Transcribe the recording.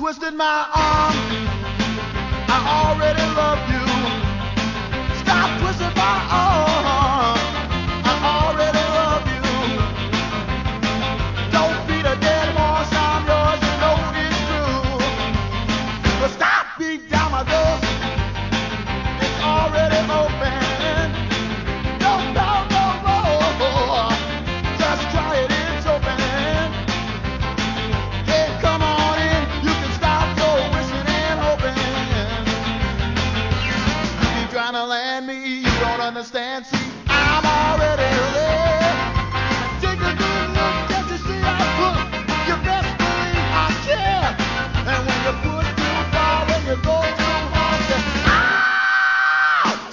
twisted my arm. I already love you. Stop twisting my arm. I already love you. Don't beat a dead horse. I'm yours. You know it's true. But stop beating down my door. It's already open. No, no, no, no. Just try it. It's open. Hey, come on in. You can stop your wishing and hoping. You keep trying to land me. You don't understand. See, I'm already